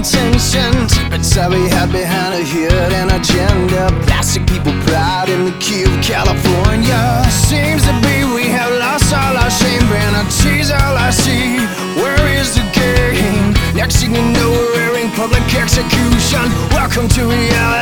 attention. Deep inside we hide behind a hidden agenda. Plastic people proud in the key of California. Seems to be we have lost all our shame. Vanity's all I see. Where is the game? Next thing you know we're wearing public execution. Welcome to reality.